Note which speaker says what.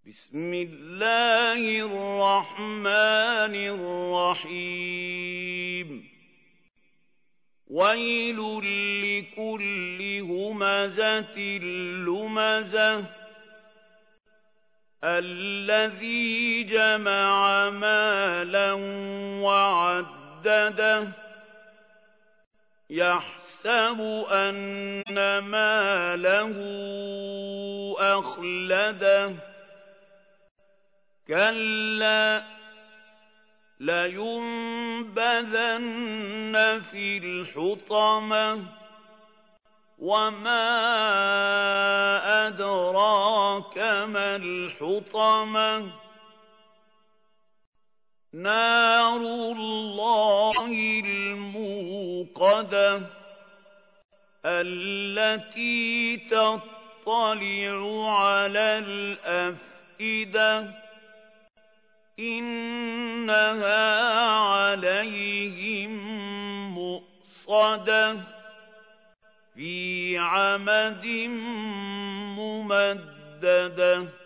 Speaker 1: بسم الله الرحمن الرحيم ويل لكل همزة لمزة الذي جمع مالا وعدده يحسب أن ماله أخلده كلا لينبذن في الحطمة وما أدراك ما الحطمة نار الله الموقدة التي تطلع على الأفئدة إنها عليهم مؤصدة في عمد ممددة